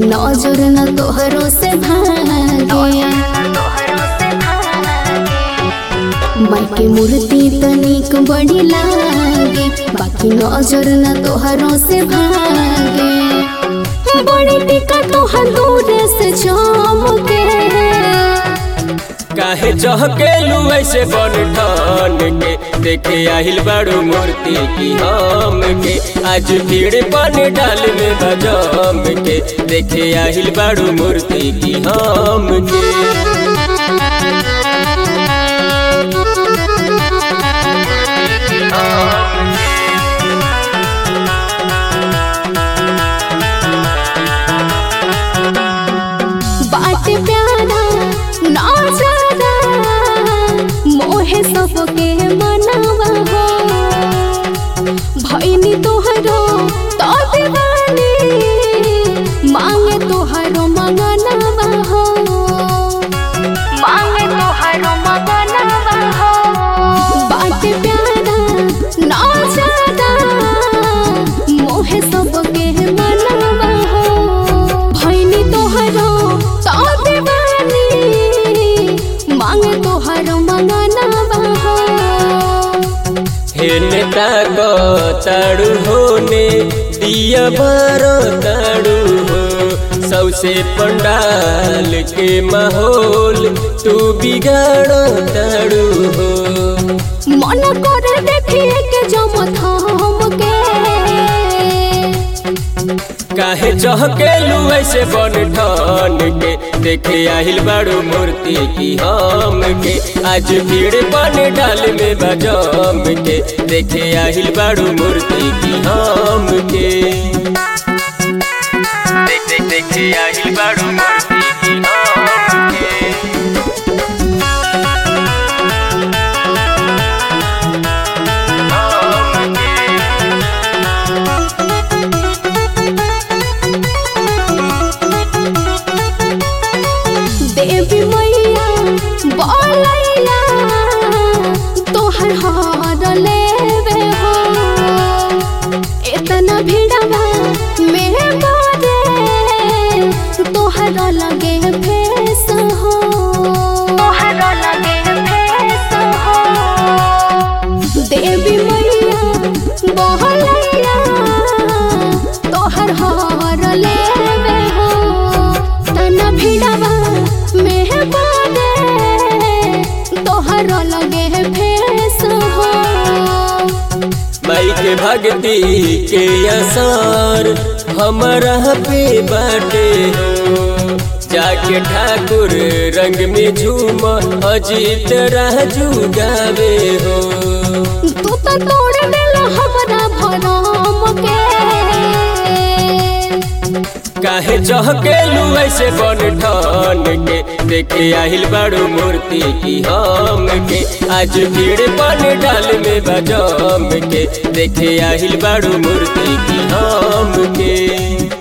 नजर न तोहरो से भागे। माई के मूर्ति तनिक बड़ी लागे, बाकी नजर न तोहरो से भागे। बड़ी टिका तोहर दूर से चमके, काहे चहकेलू ऐसे बन ठान के, देखे आहिल बड़ू मूर्ति की हम के। आज भीड़ पानी डाल में बजाम के, देखे आहिल बड़ू मूर्ति की हम के। बाट प्यारा नजारा मोहे सबके मनवा हो। भैनी तोहरो तो दीवानी, मांगे तोहरो मंगनवा हो। मांगे तोहरो मंगनवा हो। बाट प्यारा नजारा मोहे सबके मनवा हो। भैनी तोहरो तो दीवानी, मांगे तोहरो मंगनवा हो। हे नेता को ताड़ू होने दिया बारो ताड़ू हो। सौसे पंडाल के माहौल तू बिगाड़ो ताड़ू हो। मन करे देखिए के जम थम के, काहे चहकेलू ऐसे बन ठान के, देखे आहिल बड़ू मूर्ति की हम के। आज भीड़ पानी डाल में बजाम के, देखे आहिल बड़ू मूर्ति की हम के। देखे आहिल बड़ू मूर्ति की हम के। देवी मैया बोलैया तोहर हार लेवे हो। इतना भीड़वा में बारे तोहर लगे फेस हो। तोहर लगे फेस हो। देवी मैया बोलैया तोहर हार लेवे हो। तना भीड़वा में बारे तोहर लगे फेस हो। माई के भक्ति के असर हमारा पे बाटे हो। जाके ठाकुर रंग में झूम अजीत राजू गावे हो। तू तो तोड़ देला हमरा भरम के, काहे चहकेलू ऐसे बन ठान के, देखे आहिल बड़ू मूर्ति की हम के। आज भीड़ पानी डाल में बजाम के, देखे आहिल बड़ू मूर्ति की हम के।